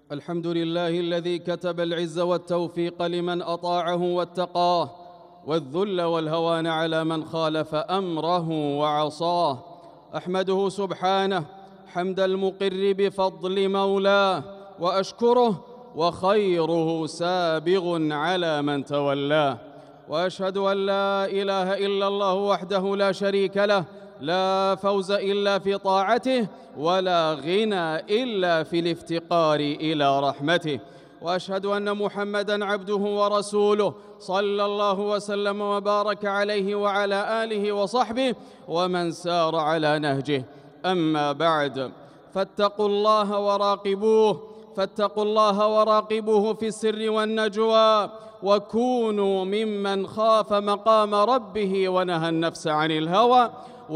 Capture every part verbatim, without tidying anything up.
الحمد لله الذي كتب العز والتوفيق لمن أطاعه واتقاه، والذل والهوان على من خالف أمره وعصاه. أحمده سبحانه حمد المقر بفضل مولاه، وأشكره وخيره سابغ على من تولاه. وأشهد أن لا إله إلا الله وحده لا شريك له، لا فوز إلا في طاعته، ولا غنى إلا في الافتقار إلى رحمته. وأشهد أن محمدًا عبده ورسوله، صلى الله وسلم وبارك عليه وعلى آله وصحبه ومن سار على نهجه. أما بعد، فاتقوا الله وراقبوه فاتقوا الله وراقبوه في السر والنجوى، وكونوا ممن خاف مقام ربه ونهى النفس عن الهوى،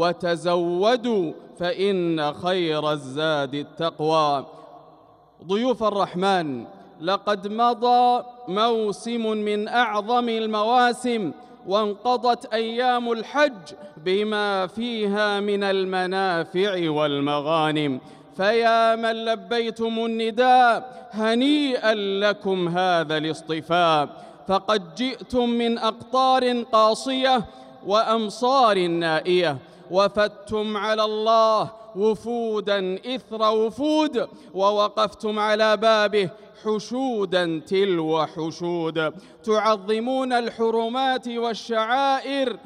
وتزودوا فإن خير الزاد التقوى. ضيوف الرحمن، لقد مضى موسم من أعظم المواسم، وانقضت أيام الحج بما فيها من المنافع والمغانم، فيا من لبيتم النداء هنيئا لكم هذا الاصطفاء، فقد جئتم من أقطار قاصية وأمصار نائية، وفدتم على الله وفوداً إثر وفود، ووقفتم على بابه حشوداً تلو حشود، تعظمون الحرمات والشعائر،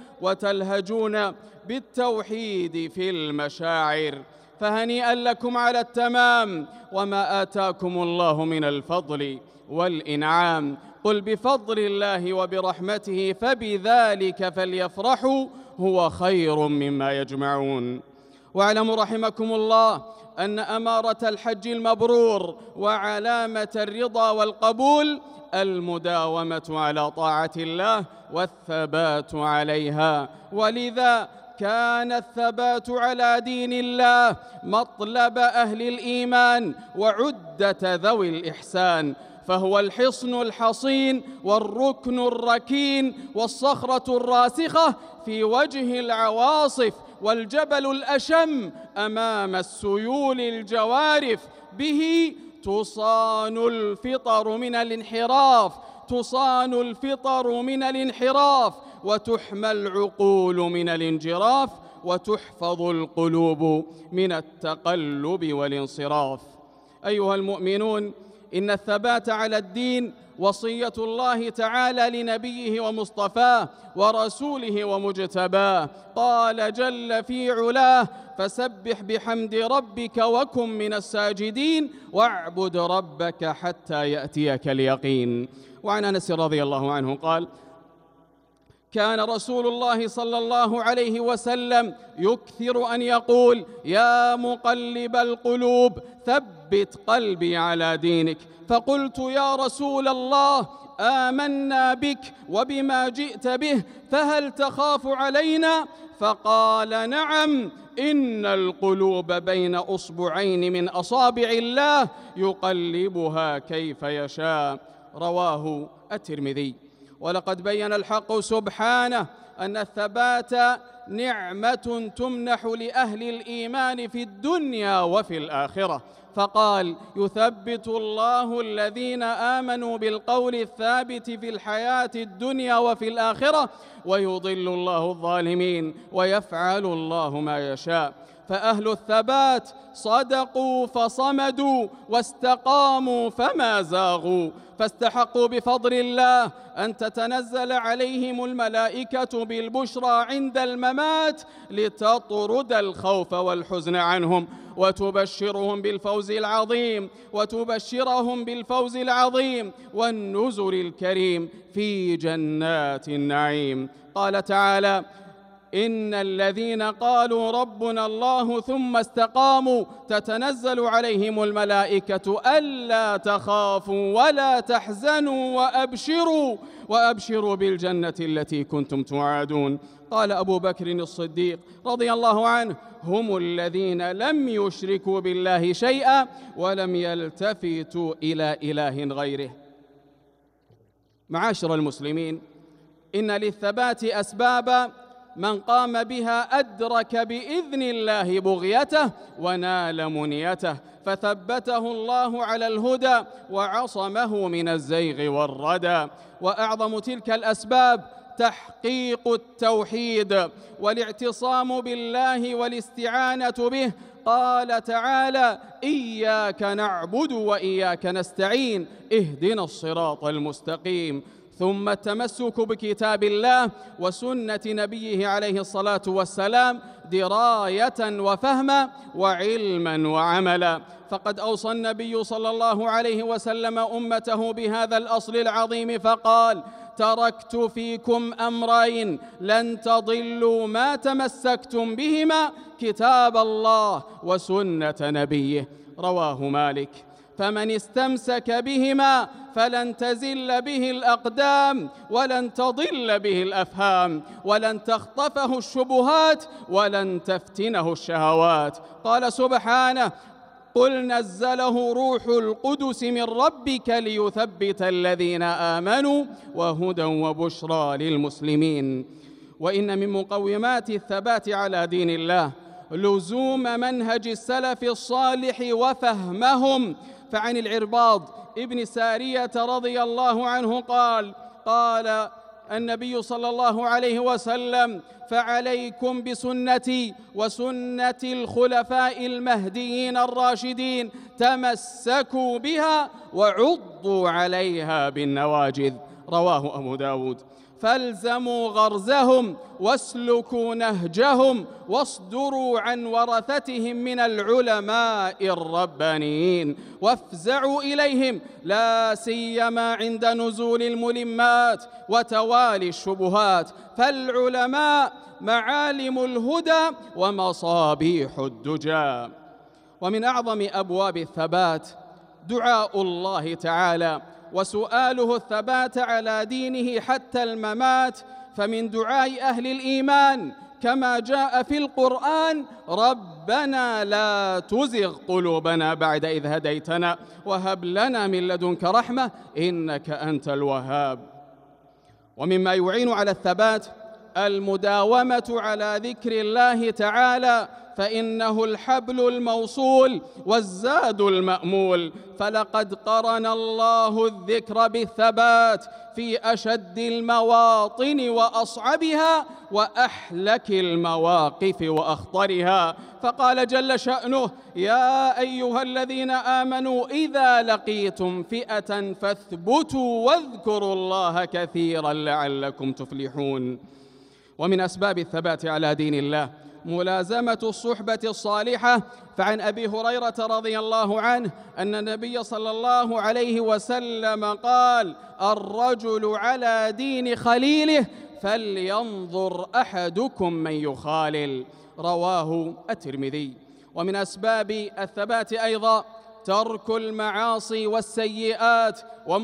وتلهجون بالتوحيد في المشاعر، فهنيئا لكم على التمام وما آتاكم الله من الفضل والإنعام. قل بفضل الله وبرحمته فبذلك فليفرحوا هو خير مما يجمعون. واعلموا رحمكم الله أن أمارة الحج المبرور وعلامة الرضا والقبول المداومة على طاعة الله والثبات عليها، ولذا كان الثبات على دين الله مطلب أهل الإيمان وعدة ذوي الإحسان، فهو الحصن الحصين والركن الركين والصخرة الراسخة في وجه العواصف، والجبل الأشم أمام السيول الجوارف، به تصان الفطر من الانحراف تصان الفطر من الانحراف وتحمى العقول من الانجراف، وتحفظ القلوب من التقلب والانصراف. أيها المؤمنون، إن الثبات على الدين وصية الله تعالى لنبيه ومصطفاه ورسوله ومجتباه. قال جل في علاه: فسبح بحمد ربك وكن من الساجدين واعبد ربك حتى يأتيك اليقين. وعن أنس رضي الله عنه قال: كان رسول الله صلى الله عليه وسلم يكثر أن يقول: يا مقلب القلوب ثبت قلبي على دينك. فقلت: يا رسول الله، آمنا بك وبما جئت به، فهل تخاف علينا؟ فقال: نعم، إن القلوب بين أصبعين من أصابع الله يقلبها كيف يشاء. رواه الترمذي. ولقد بين الحق سبحانه أن الثبات نعمة تمنح لأهل الإيمان في الدنيا وفي الآخرة، فقال: يثبت الله الذين آمنوا بالقول الثابت في الحياة الدنيا وفي الآخرة، ويضل الله الظالمين، ويفعل الله ما يشاء. فأهل الثبات صدقوا فصمدوا، واستقاموا فما زاغوا، فاستحقوا بفضل الله أن تتنزل عليهم الملائكة بالبشرى عند الممات لتطرد الخوف والحزن عنهم، وتبشرهم بالفوز العظيم وتبشرهم بالفوز العظيم والنزل الكريم في جنات النعيم. قال تعالى: إن الذين قالوا ربنا الله ثم استقاموا تتنزل عليهم الملائكة ألا تخافوا ولا تحزنوا وأبشروا وأبشروا بالجنة التي كنتم توعدون. قال أبو بكر الصديق رضي الله عنه: هم الذين لم يشركوا بالله شيئا ولم يلتفتوا إلى إله غيره. معاشر المسلمين، إن للثبات أسبابا من قام بها أدرك بإذن الله بغيته ونال منيته، فثبته الله على الهدى وعصمه من الزيغ والردى. وأعظم تلك الأسباب تحقيق التوحيد والاعتصام بالله والاستعانة به. قال تعالى: إياك نعبد وإياك نستعين اهدنا الصراط المستقيم. ثم التمسك بكتاب الله وسنة نبيه عليه الصلاة والسلام دراية وفهما وعلما وعملا. فقد أوصى النبي صلى الله عليه وسلم أمته بهذا الأصل العظيم فقال: تركت فيكم أمرين لن تضلوا ما تمسكتم بهما، كتاب الله وسنة نبيه. رواه مالك. فمن استمسك بهما فلن تزل به الأقدام ولن تضل به الأفهام ولن تخطفه الشبهات ولن تفتنه الشهوات. قال سبحانه: قل نزله روح القدس من ربك ليثبت الذين آمنوا وهدى وبشرى للمسلمين. وإن من مقومات الثبات على دين الله لزوم منهج السلف الصالح وفهمهم. فعن العرباض ابن سارية رضي الله عنه قال: قال النبي صلى الله عليه وسلم: فعليكم بسنتي وسنة الخلفاء المهديين الراشدين، تمسكوا بها وعضوا عليها بالنواجذ. رواه أبو داود. فالزموا غرزهم واسلكوا نهجهم واصدروا عن ورثتهم من العلماء الربانيين وافزعوا إليهم، لا سيما عند نزول الملمات وتوالي الشبهات، فالعلماء معالم الهدى ومصابيح الدجى. ومن أعظم أبواب الثبات دعاء الله تعالى وسؤاله الثبات على دينه حتى الممات. فمن دعاء أهل الإيمان كما جاء في القرآن: ربنا لا تزغ قلوبنا بعد إذ هديتنا وهب لنا من لدنك رحمة إنك أنت الوهاب. ومما يعين على الثبات المداومة على ذكر الله تعالى، فإنه الحبل الموصول والزاد المأمول. فلقد قرن الله الذكر بالثبات في أشد المواطن وأصعبها وأحلك المواقف وأخطرها. فقال جل شأنه: يا أيها الذين آمنوا إذا لقيتم فئة فاثبتوا واذكروا الله كثيرا لعلكم تفلحون. ومن أسباب الثبات على دين الله ملازمة الصحبة الصالحة. فعن أبي هريرة رضي الله عنه أن النبي صلى الله عليه وسلم قال: الرجل على دين خليله فلينظر أحدكم من يخالل. رواه الترمذي. ومن أسباب الثبات أيضا ترك المعاصي والسيئات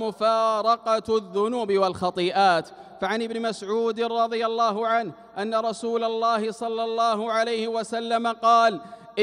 ومفارقة الذنوب والخطيئات. فعن ابن مسعود رضي الله عنه أن رسول الله صلى الله عليه وسلم قال: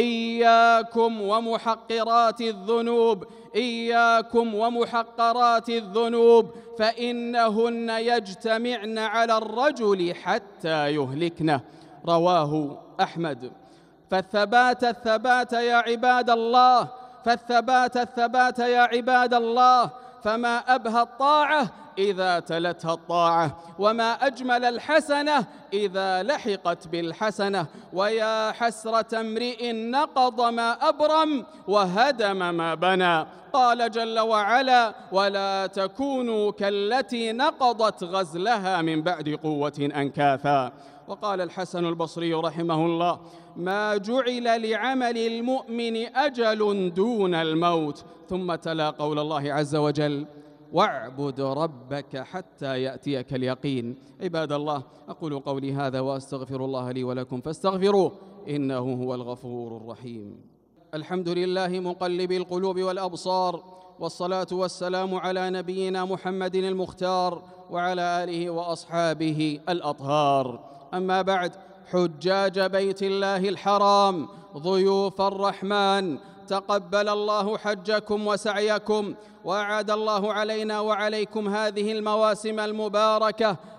إياكم ومحقرات الذنوب إياكم ومحقرات الذنوب فإنهن يجتمعن على الرجل حتى يهلكنه. رواه أحمد. فالثبات الثبات يا عباد الله فالثبات الثبات يا عباد الله فما أبهى الطاعة إذا تلتها الطاعة، وما أجمل الحسنة إذا لحقت بالحسنة، ويا حسرة امرئ نقض ما أبرم وهدم ما بنى. قال جل وعلا: ولا تكونوا كالتي نقضت غزلها من بعد قوة أنكاثا. وقال الحسن البصري رحمه الله: ما جعل لعمل المؤمن أجل دون الموت. ثم تلا قول الله عز وجل: واعبد ربك حتى يأتيك اليقين. عباد الله، أقول قولي هذا وأستغفر الله لي ولكم فاستغفروه إنه هو الغفور الرحيم. الحمد لله مقلب القلوب والأبصار، والصلاة والسلام على نبينا محمد المختار وعلى آله وأصحابه الأطهار. أما بعد، حجاج بيت الله الحرام، ضيوف الرحمن، تقبل الله حجكم وسعيكم، وأعاد الله علينا وعليكم هذه المواسم المباركة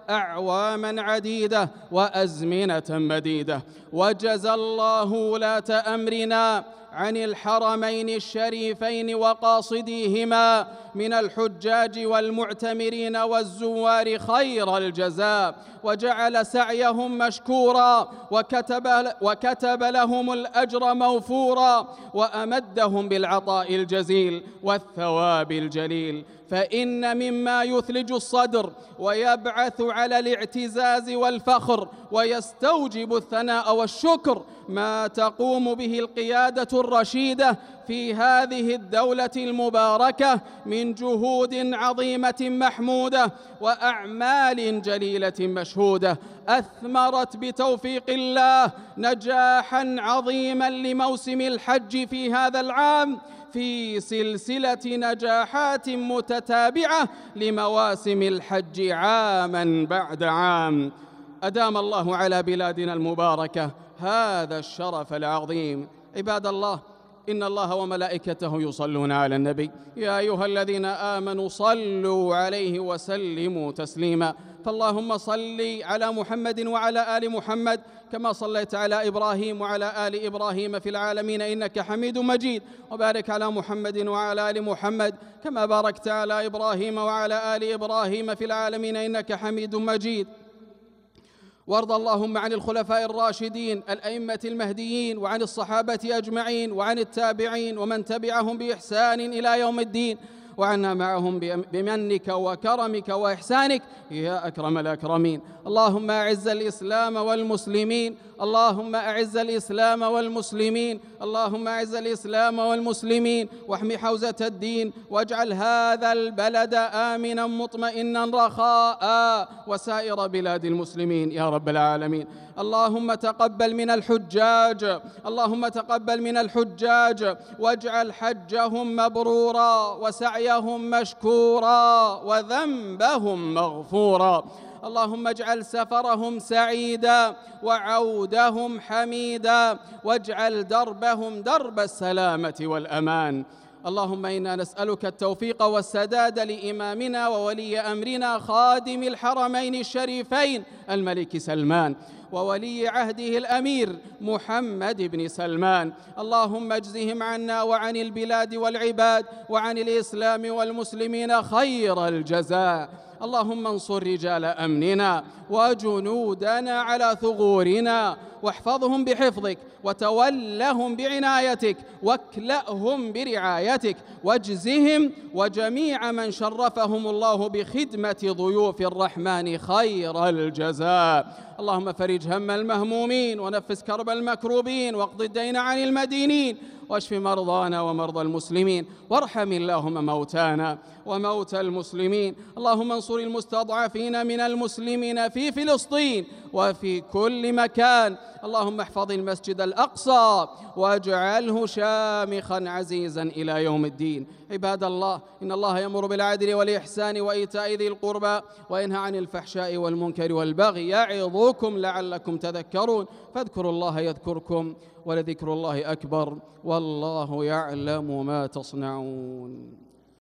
أعواما عديدة وأزمنة مديدة. وجزى الله ولاة أمرنا عن الحرمين الشريفين وقاصديهما من الحجاج والمعتمرين والزوار خير الجزاء، وجعل سعيهم مشكورا، وكتب, وكتب لهم الأجر موفورا، وأمدهم بالعطاء الجزيل والثواب الجليل. فإن مما يثلج الصدر ويبعث على الاعتزاز والفخر ويستوجب الثناء والشكر ما تقوم به القيادة الرشيدة في هذه الدولة المباركة من جهود عظيمة محمودة وأعمال جليلة مشهودة أثمرت بتوفيق الله نجاحا عظيما لموسم الحج في هذا العام في سلسلة نجاحات متتابعة لمواسم الحج عاما بعد عام. أدام الله على بلادنا المباركة هذا الشرف العظيم. عباد الله، إن الله وملائكته يصلون على النبي يا أيها الذين آمنوا صلوا عليه وسلموا تسليما. فاللهم صل على محمد وعلى آل محمد كما صليت على إبراهيم وعلى آل إبراهيم في العالمين إنك حميد مجيد، وبارك على محمد وعلى آل محمد كما باركت على إبراهيم وعلى آل إبراهيم في العالمين إنك حميد مجيد. وارض اللهم عن الخلفاء الراشدين الأئمة المهديين وعن الصحابة أجمعين وعن التابعين ومن تبعهم بإحسان إلى يوم الدين، وعنا معهم بمنك وكرمك وإحسانك يا أكرم الأكرمين. اللهم أعز الإسلام والمسلمين، اللهم أعز الإسلام والمسلمين، اللهم أعز الإسلام والمسلمين، واحمي حوزة الدين، واجعل هذا البلد آمنا مطمئنا رخاء وسائر بلاد المسلمين يا رب العالمين. اللهم تقبل من الحجاج، اللهم تقبل من الحجاج واجعل حجهم مبرورا وسعيهم مشكورا وذنبهم مغفورا. اللهم اجعل سفرهم سعيدا وعودهم حميدا، واجعل دربهم درب السلامة والأمان. اللهم إنا نسألك التوفيق والسداد لإمامنا وولي أمرنا خادم الحرمين الشريفين الملك سلمان وولي عهده الأمير محمد بن سلمان. اللهم اجزهم عنا وعن البلاد والعباد وعن الإسلام والمسلمين خير الجزاء. اللهم انصر رجال أمننا وجنودنا على ثغورنا، واحفظهم بحفظك وتولهم بعنايتك واكلأهم برعايتك، واجزهم وجميع من شرفهم الله بخدمة ضيوف الرحمن خير الجزاء. اللهم فرج هم المهمومين ونفس كرب المكروبين واقض الدين عن المدينين واشف مرضانا ومرضى المسلمين، وارحم اللهم موتانا وموتى المسلمين. اللهم انصر المستضعفين من المسلمين في فلسطين وفي كل مكان. اللهم احفظ المسجد الأقصى واجعله شامخا عزيزا إلى يوم الدين. عباد الله، إن الله يأمر بالعدل والإحسان وإيتاء ذي القربى وينهى عن الفحشاء والمنكر والبغي يعظكم لعلكم تذكرون. فاذكروا الله يذكركم ولذكر الله أكبر والله يعلم ما تصنعون.